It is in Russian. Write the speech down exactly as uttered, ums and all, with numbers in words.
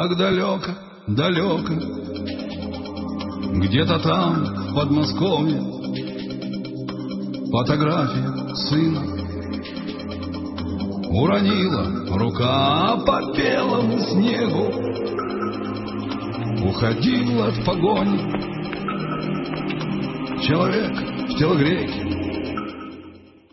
так далеко, далеко, где-то там, в Подмосковье, фотография сына. Уронила рука по белому снегу, уходил от погони человек в телогрейке,